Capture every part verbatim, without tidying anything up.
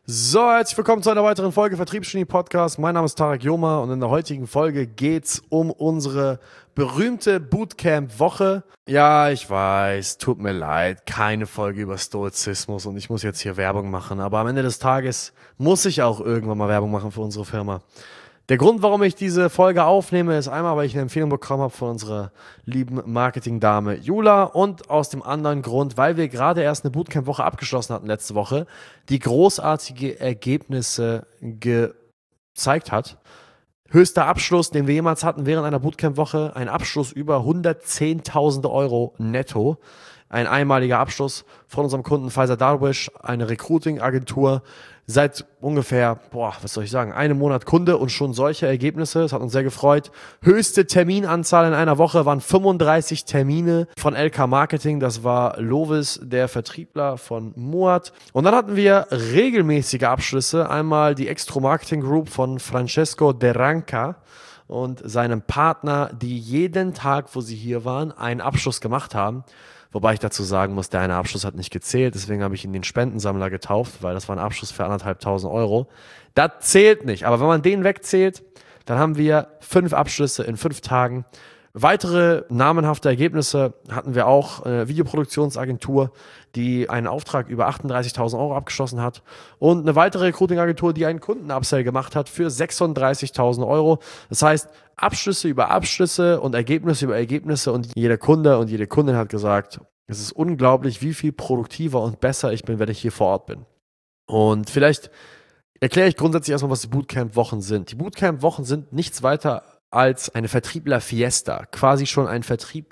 So, herzlich willkommen zu einer weiteren Folge Vertriebsgenie Podcast. Mein Name ist Tarek Joma und in der heutigen Folge geht's um unsere berühmte Bootcamp-Woche. Ja, ich weiß, tut mir leid, keine Folge über Stoizismus und ich muss jetzt hier Werbung machen, aber am Ende des Tages muss ich auch irgendwann mal Werbung machen für unsere Firma. Der Grund, warum ich diese Folge aufnehme, ist einmal, weil ich eine Empfehlung bekommen habe von unserer lieben Marketingdame Jula und aus dem anderen Grund, weil wir gerade erst eine Bootcamp-Woche abgeschlossen hatten letzte Woche, die großartige Ergebnisse gezeigt hat. Höchster Abschluss, den wir jemals hatten während einer Bootcamp-Woche, ein Abschluss über hundertzehntausend Euro netto. Ein einmaliger Abschluss von unserem Kunden Pfizer Darwish, eine Recruiting-Agentur, seit ungefähr, boah, was soll ich sagen, einem Monat Kunde und schon solche Ergebnisse. Das hat uns sehr gefreut. Höchste Terminanzahl in einer Woche waren fünfunddreißig Termine von L K Marketing. Das war Lovis, der Vertriebler von Muad. Und dann hatten wir regelmäßige Abschlüsse. Einmal die Extro Marketing Group von Francesco De Ranca und seinem Partner, die jeden Tag, wo sie hier waren, einen Abschluss gemacht haben. Wobei ich dazu sagen muss, der eine Abschluss hat nicht gezählt, deswegen habe ich ihn den Spendensammler getauft, weil das war ein Abschluss für anderthalbtausend Euro. Das zählt nicht, aber wenn man den wegzählt, dann haben wir fünf Abschlüsse in fünf Tagen. Weitere namenhafte Ergebnisse hatten wir auch, eine Videoproduktionsagentur, die einen Auftrag über achtunddreißigtausend Euro abgeschlossen hat und eine weitere Recruiting-Agentur, die einen Kunden-Upsell gemacht hat für sechsunddreißigtausend Euro. Das heißt, Abschlüsse über Abschlüsse und Ergebnisse über Ergebnisse und jeder Kunde und jede Kundin hat gesagt, es ist unglaublich, wie viel produktiver und besser ich bin, wenn ich hier vor Ort bin. Und vielleicht erkläre ich grundsätzlich erstmal, was die Bootcamp-Wochen sind. Die Bootcamp-Wochen sind nichts weiter als eine Vertriebler-Fiesta, quasi schon ein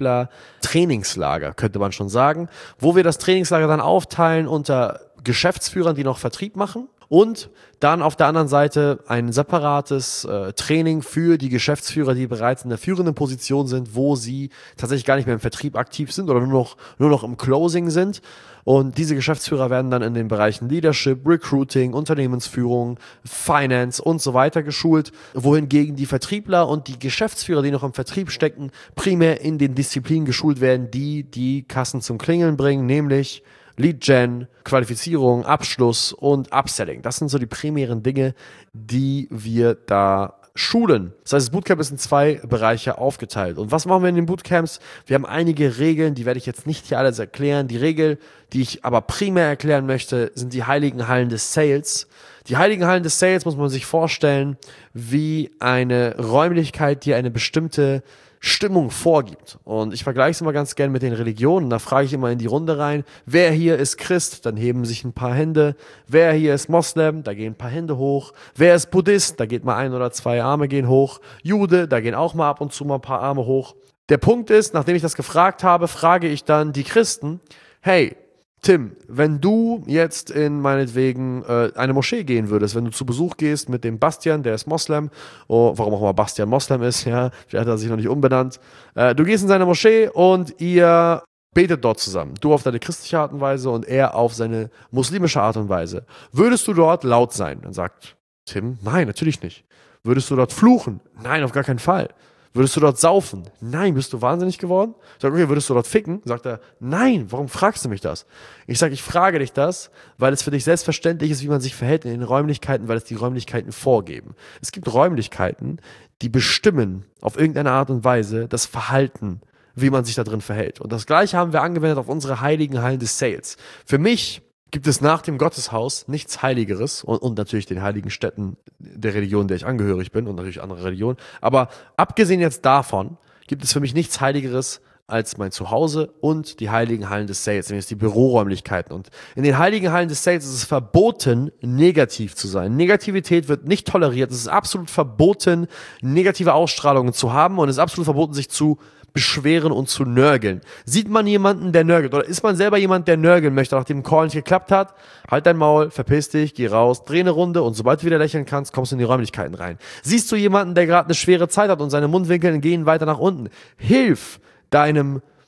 Vertriebler-Trainingslager, könnte man schon sagen, wo wir das Trainingslager dann aufteilen unter Geschäftsführern, die noch Vertrieb machen und dann auf der anderen Seite ein separates äh, Training für die Geschäftsführer, die bereits in der führenden Position sind, wo sie tatsächlich gar nicht mehr im Vertrieb aktiv sind oder nur noch, nur noch im Closing sind. Und diese Geschäftsführer werden dann in den Bereichen Leadership, Recruiting, Unternehmensführung, Finance und so weiter geschult, wohingegen die Vertriebler und die Geschäftsführer, die noch im Vertrieb stecken, primär in den Disziplinen geschult werden, die die Kassen zum Klingeln bringen, nämlich Lead Gen, Qualifizierung, Abschluss und Upselling. Das sind so die primären Dinge, die wir da schulen. Das heißt, das Bootcamp ist in zwei Bereiche aufgeteilt. Und was machen wir in den Bootcamps? Wir haben einige Regeln, die werde ich jetzt nicht hier alles erklären. Die Regel, die ich aber primär erklären möchte, sind die heiligen Hallen des Sales. Die heiligen Hallen des Sales muss man sich vorstellen wie eine Räumlichkeit, die eine bestimmte Stimmung vorgibt. Und ich vergleiche es immer ganz gern mit den Religionen. Da frage ich immer in die Runde rein, wer hier ist Christ? Dann heben sich ein paar Hände. Wer hier ist Moslem? Da gehen ein paar Hände hoch. Wer ist Buddhist? Da geht mal ein oder zwei Arme gehen hoch. Jude, da gehen auch mal ab und zu mal ein paar Arme hoch. Der Punkt ist, nachdem ich das gefragt habe, frage ich dann die Christen, hey, Tim, wenn du jetzt in meinetwegen äh, eine Moschee gehen würdest, wenn du zu Besuch gehst mit dem Bastian, der ist Moslem, oh, warum auch immer Bastian Moslem ist, ja, vielleicht hat er sich noch nicht umbenannt, äh, du gehst in seine Moschee und ihr betet dort zusammen. Du auf deine christliche Art und Weise und er auf seine muslimische Art und Weise. Würdest du dort laut sein? Dann sagt Tim, nein, natürlich nicht. Würdest du dort fluchen? Nein, auf gar keinen Fall. Würdest du dort saufen? Nein, bist du wahnsinnig geworden? Ich sage, okay, würdest du dort ficken? Sagt er, nein, warum fragst du mich das? Ich sage, ich frage dich das, weil es für dich selbstverständlich ist, wie man sich verhält in den Räumlichkeiten, weil es die Räumlichkeiten vorgeben. Es gibt Räumlichkeiten, die bestimmen auf irgendeine Art und Weise das Verhalten, wie man sich da drin verhält. Und das Gleiche haben wir angewendet auf unsere heiligen Hallen des Sales. Für mich gibt es nach dem Gotteshaus nichts Heiligeres und, und natürlich den heiligen Städten der Religion, der ich angehörig bin und natürlich andere Religionen. Aber abgesehen jetzt davon gibt es für mich nichts Heiligeres als mein Zuhause und die heiligen Hallen des Sales, nämlich die Büroräumlichkeiten. Und in den heiligen Hallen des Sales ist es verboten, negativ zu sein. Negativität wird nicht toleriert. Es ist absolut verboten, negative Ausstrahlungen zu haben und es ist absolut verboten, sich zu beschweren und zu nörgeln. Sieht man jemanden, der nörgelt, oder ist man selber jemand, der nörgeln möchte, nachdem ein Call nicht geklappt hat, halt dein Maul, verpiss dich, geh raus, dreh eine Runde und sobald du wieder lächeln kannst, kommst du in die Räumlichkeiten rein. Siehst du jemanden, der gerade eine schwere Zeit hat und seine Mundwinkel gehen weiter nach unten, hilf deinem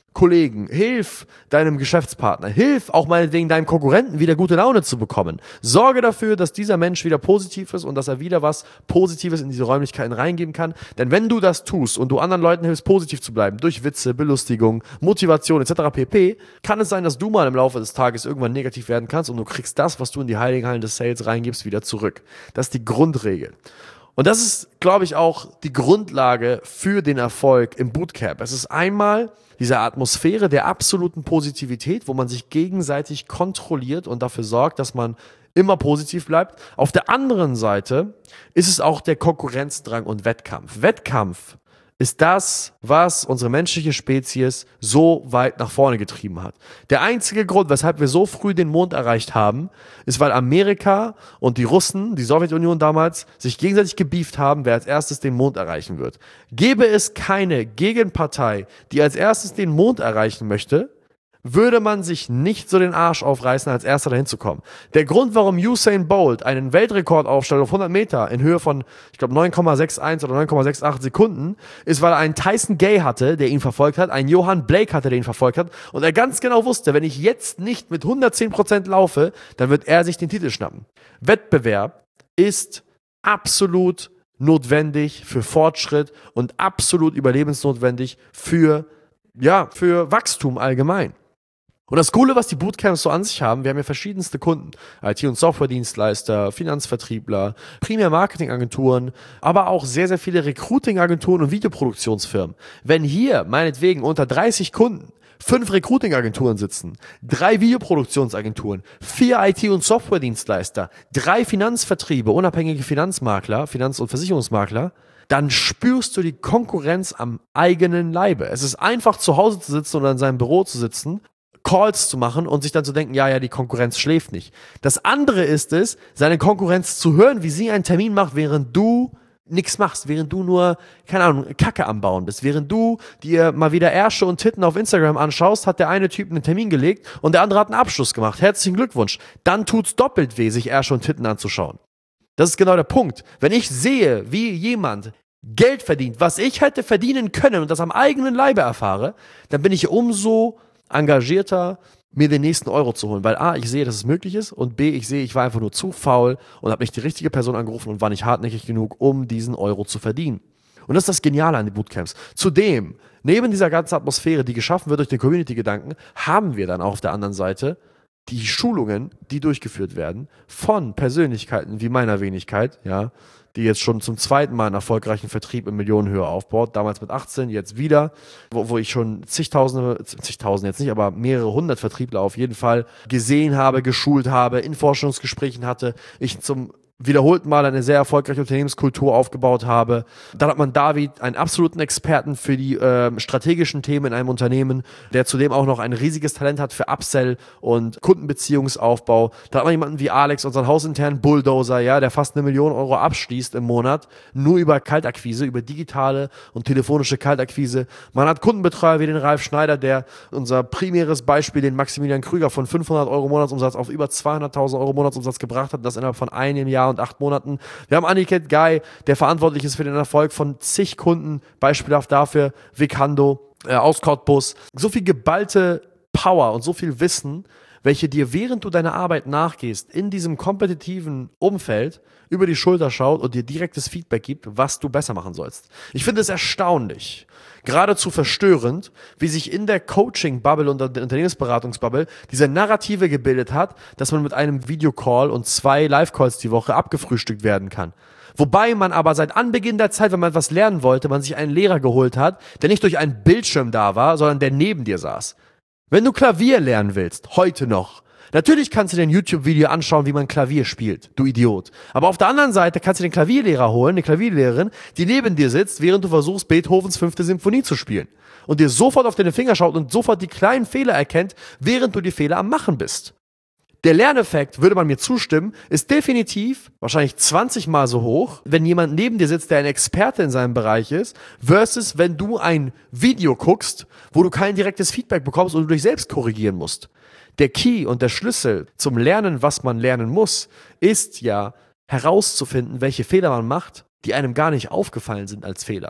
Kollegen, hilf deinem Geschäftspartner, hilf auch meinetwegen deinem Konkurrenten wieder gute Laune zu bekommen. Sorge dafür, dass dieser Mensch wieder positiv ist und dass er wieder was Positives in diese Räumlichkeiten reingeben kann. Denn wenn du das tust und du anderen Leuten hilfst, positiv zu bleiben, durch Witze, Belustigung, Motivation et cetera pp., kann es sein, dass du mal im Laufe des Tages irgendwann negativ werden kannst und du kriegst das, was du in die heiligen Hallen des Sales reingibst, wieder zurück. Das ist die Grundregel. Und das ist, glaube ich, auch die Grundlage für den Erfolg im Bootcamp. Es ist einmal diese Atmosphäre der absoluten Positivität, wo man sich gegenseitig kontrolliert und dafür sorgt, dass man immer positiv bleibt. Auf der anderen Seite ist es auch der Konkurrenzdrang und Wettkampf. Wettkampf ist das, was unsere menschliche Spezies so weit nach vorne getrieben hat. Der einzige Grund, weshalb wir so früh den Mond erreicht haben, ist, weil Amerika und die Russen, die Sowjetunion damals, sich gegenseitig gebieft haben, wer als erstes den Mond erreichen wird. Gäbe es keine Gegenpartei, die als erstes den Mond erreichen möchte, würde man sich nicht so den Arsch aufreißen, als Erster dahin zu kommen. Der Grund, warum Usain Bolt einen Weltrekord aufstellt auf hundert Meter in Höhe von, ich glaube, neun Komma einundsechzig oder neun Komma achtundsechzig Sekunden, ist, weil er einen Tyson Gay hatte, der ihn verfolgt hat, einen Johann Blake hatte, der ihn verfolgt hat, und er ganz genau wusste, wenn ich jetzt nicht mit hundertzehn Prozent laufe, dann wird er sich den Titel schnappen. Wettbewerb ist absolut notwendig für Fortschritt und absolut überlebensnotwendig für, ja, für Wachstum allgemein. Und das Coole, was die Bootcamps so an sich haben, wir haben ja verschiedenste Kunden, I T- und Softwaredienstleister, Finanzvertriebler, Primär-Marketing-Agenturen, aber auch sehr, sehr viele Recruiting-Agenturen und Videoproduktionsfirmen. Wenn hier meinetwegen unter dreißig Kunden fünf Recruiting-Agenturen sitzen, drei Videoproduktionsagenturen, vier I T- und Softwaredienstleister, drei Finanzvertriebe, unabhängige Finanzmakler, Finanz- und Versicherungsmakler, dann spürst du die Konkurrenz am eigenen Leibe. Es ist einfach, zu Hause zu sitzen oder in seinem Büro zu sitzen, Calls zu machen und sich dann zu denken, ja, ja, die Konkurrenz schläft nicht. Das andere ist es, seine Konkurrenz zu hören, wie sie einen Termin macht, während du nichts machst, während du nur, keine Ahnung, Kacke am Bauen bist. Während du dir mal wieder Ärsche und Titten auf Instagram anschaust, hat der eine Typ einen Termin gelegt und der andere hat einen Abschluss gemacht. Herzlichen Glückwunsch. Dann tut's doppelt weh, sich Ärsche und Titten anzuschauen. Das ist genau der Punkt. Wenn ich sehe, wie jemand Geld verdient, was ich hätte verdienen können und das am eigenen Leibe erfahre, dann bin ich umso engagierter, mir den nächsten Euro zu holen. Weil A, ich sehe, dass es möglich ist, und B, ich sehe, ich war einfach nur zu faul und habe nicht die richtige Person angerufen und war nicht hartnäckig genug, um diesen Euro zu verdienen. Und das ist das Geniale an den Bootcamps. Zudem, neben dieser ganzen Atmosphäre, die geschaffen wird durch den Community-Gedanken, haben wir dann auch auf der anderen Seite die Schulungen, die durchgeführt werden von Persönlichkeiten wie meiner Wenigkeit, ja, die jetzt schon zum zweiten Mal einen erfolgreichen Vertrieb in Millionenhöhe aufbaut, damals mit achtzehn, jetzt wieder, wo, wo ich schon zigtausende, zigtausend jetzt nicht, aber mehrere hundert Vertriebler auf jeden Fall gesehen habe, geschult habe, in Forschungsgesprächen hatte, ich zum wiederholten Mal eine sehr erfolgreiche Unternehmenskultur aufgebaut habe. Dann hat man David, einen absoluten Experten für die äh, strategischen Themen in einem Unternehmen, der zudem auch noch ein riesiges Talent hat für Upsell und Kundenbeziehungsaufbau. Da hat man jemanden wie Alex, unseren hausinternen Bulldozer, ja, der fast eine Million Euro abschließt im Monat, nur über Kaltakquise, über digitale und telefonische Kaltakquise. Man hat Kundenbetreuer wie den Ralf Schneider, der unser primäres Beispiel, den Maximilian Krüger, von fünfhundert Euro Monatsumsatz auf über zweihunderttausend Euro Monatsumsatz gebracht hat, das innerhalb von einem Jahr und acht Monaten. Wir haben Aniket Guy, der verantwortlich ist für den Erfolg von zig Kunden, beispielhaft dafür Vicando, äh, aus Cottbus. So viel geballte Power und so viel Wissen, welche dir, während du deiner Arbeit nachgehst, in diesem kompetitiven Umfeld über die Schulter schaut und dir direktes Feedback gibt, was du besser machen sollst. Ich finde es erstaunlich, geradezu verstörend, wie sich in der Coaching-Bubble und der Unternehmensberatungsbubble diese Narrative gebildet hat, dass man mit einem Videocall und zwei Live-Calls die Woche abgefrühstückt werden kann. Wobei man aber seit Anbeginn der Zeit, wenn man etwas lernen wollte, man sich einen Lehrer geholt hat, der nicht durch einen Bildschirm da war, sondern der neben dir saß. Wenn du Klavier lernen willst, heute noch, natürlich kannst du dir ein YouTube-Video anschauen, wie man Klavier spielt, du Idiot. Aber auf der anderen Seite kannst du den Klavierlehrer holen, eine Klavierlehrerin, die neben dir sitzt, während du versuchst, Beethovens fünfte Symphonie zu spielen. Und dir sofort auf deine Finger schaut und sofort die kleinen Fehler erkennt, während du die Fehler am Machen bist. Der Lerneffekt, würde man mir zustimmen, ist definitiv wahrscheinlich zwanzig Mal so hoch, wenn jemand neben dir sitzt, der ein Experte in seinem Bereich ist, versus wenn du ein Video guckst, wo du kein direktes Feedback bekommst und du dich selbst korrigieren musst. Der Key und der Schlüssel zum Lernen, was man lernen muss, ist ja herauszufinden, welche Fehler man macht, die einem gar nicht aufgefallen sind als Fehler.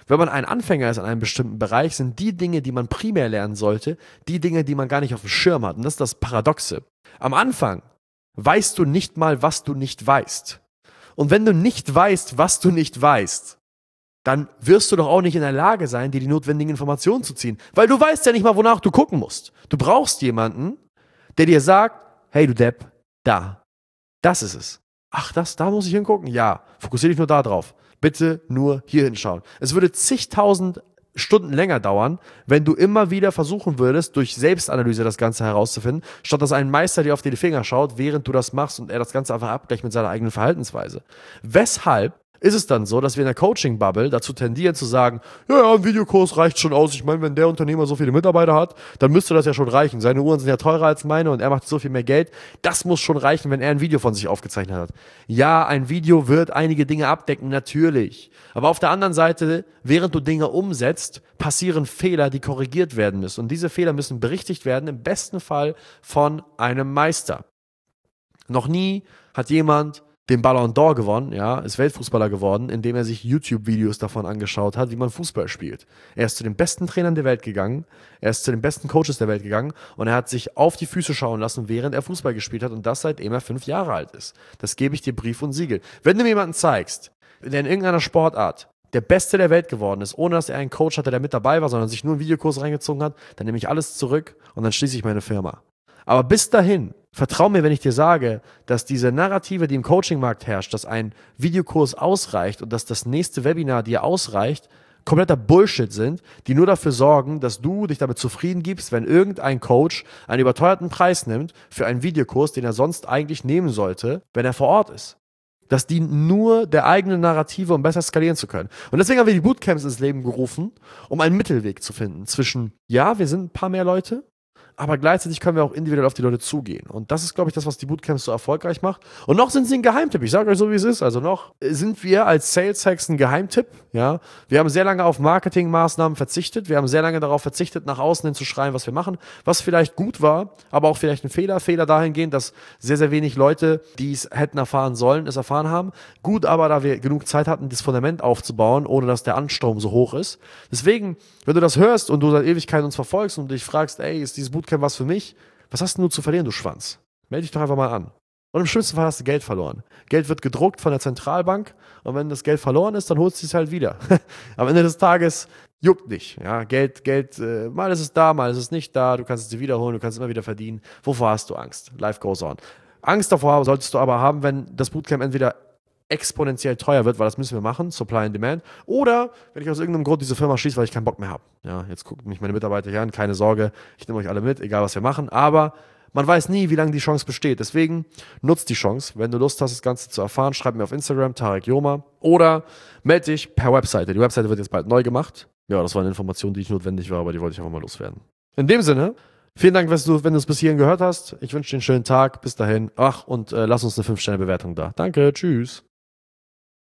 Wenn man ein Anfänger ist in einem bestimmten Bereich, sind die Dinge, die man primär lernen sollte, die Dinge, die man gar nicht auf dem Schirm hat. Und das ist das Paradoxe. Am Anfang weißt du nicht mal, was du nicht weißt. Und wenn du nicht weißt, was du nicht weißt, dann wirst du doch auch nicht in der Lage sein, dir die notwendigen Informationen zu ziehen. Weil du weißt ja nicht mal, wonach du gucken musst. Du brauchst jemanden, der dir sagt, hey du Depp, da, das ist es. Ach, das, da muss ich hingucken? Ja, fokussiere dich nur da drauf. Bitte nur hier hinschauen. Es würde zigtausend Stunden länger dauern, wenn du immer wieder versuchen würdest, durch Selbstanalyse das Ganze herauszufinden, statt dass ein Meister dir auf die Finger schaut, während du das machst und er das Ganze einfach abgleicht mit seiner eigenen Verhaltensweise. Weshalb ist es dann so, dass wir in der Coaching-Bubble dazu tendieren zu sagen, ja, ja, ein Videokurs reicht schon aus. Ich meine, wenn der Unternehmer so viele Mitarbeiter hat, dann müsste das ja schon reichen. Seine Uhren sind ja teurer als meine und er macht so viel mehr Geld. Das muss schon reichen, wenn er ein Video von sich aufgezeichnet hat. Ja, ein Video wird einige Dinge abdecken, natürlich. Aber auf der anderen Seite, während du Dinge umsetzt, passieren Fehler, die korrigiert werden müssen. Und diese Fehler müssen berichtigt werden, im besten Fall von einem Meister. Noch nie hat jemand den Ballon d'Or gewonnen, ja, ist Weltfußballer geworden, indem er sich YouTube-Videos davon angeschaut hat, wie man Fußball spielt. Er ist zu den besten Trainern der Welt gegangen, er ist zu den besten Coaches der Welt gegangen und er hat sich auf die Füße schauen lassen, während er Fußball gespielt hat und das seitdem er fünf Jahre alt ist. Das gebe ich dir Brief und Siegel. Wenn du mir jemanden zeigst, der in irgendeiner Sportart der Beste der Welt geworden ist, ohne dass er einen Coach hatte, der mit dabei war, sondern sich nur einen Videokurs reingezogen hat, dann nehme ich alles zurück und dann schließe ich meine Firma. Aber bis dahin, vertrau mir, wenn ich dir sage, dass diese Narrative, die im Coaching-Markt herrscht, dass ein Videokurs ausreicht und dass das nächste Webinar dir ausreicht, kompletter Bullshit sind, die nur dafür sorgen, dass du dich damit zufrieden gibst, wenn irgendein Coach einen überteuerten Preis nimmt für einen Videokurs, den er sonst eigentlich nehmen sollte, wenn er vor Ort ist. Das dient nur der eigenen Narrative, um besser skalieren zu können. Und deswegen haben wir die Bootcamps ins Leben gerufen, um einen Mittelweg zu finden zwischen, ja, wir sind ein paar mehr Leute, aber gleichzeitig können wir auch individuell auf die Leute zugehen. Und das ist, glaube ich, das, was die Bootcamps so erfolgreich macht. Und noch sind sie ein Geheimtipp. Ich sage euch so, wie es ist. Also noch sind wir als Sales Hacks ein Geheimtipp. Ja? Wir haben sehr lange auf Marketingmaßnahmen verzichtet. Wir haben sehr lange darauf verzichtet, nach außen hin zu schreien, was wir machen. Was vielleicht gut war, aber auch vielleicht ein Fehler. Fehler dahingehend, dass sehr, sehr wenig Leute, die es hätten erfahren sollen, es erfahren haben. Gut, aber da wir genug Zeit hatten, das Fundament aufzubauen, ohne dass der Ansturm so hoch ist. Deswegen, wenn du das hörst und du seit Ewigkeiten uns verfolgst und dich fragst, ey, ist dieses Bootcamp was für mich? Was hast du zu verlieren, du Schwanz? Melde dich doch einfach mal an. Und im schlimmsten Fall hast du Geld verloren. Geld wird gedruckt von der Zentralbank und wenn das Geld verloren ist, dann holst du es halt wieder. Am Ende des Tages juckt nicht. Ja, Geld, Geld, äh, mal ist es da, mal ist es nicht da. Du kannst es dir wiederholen, du kannst es immer wieder verdienen. Wovor hast du Angst? Life goes on. Angst davor solltest du aber haben, wenn das Bootcamp entweder exponentiell teuer wird, weil das müssen wir machen, Supply and Demand, oder wenn ich aus irgendeinem Grund diese Firma schließe, weil ich keinen Bock mehr habe. Ja, jetzt gucken mich meine Mitarbeiter hier an, keine Sorge, ich nehme euch alle mit, egal was wir machen, aber man weiß nie, wie lange die Chance besteht. Deswegen nutzt die Chance. Wenn du Lust hast, das Ganze zu erfahren, schreib mir auf Instagram, Tarek Joma, oder melde dich per Webseite. Die Webseite wird jetzt bald neu gemacht. Ja, das war eine Information, die nicht notwendig war, aber die wollte ich einfach mal loswerden. In dem Sinne, vielen Dank, wenn du, wenn du es bis hierhin gehört hast. Ich wünsche dir einen schönen Tag. Bis dahin. Ach, und äh, lass uns eine fünf Sterne Bewertung da. Danke, tschüss.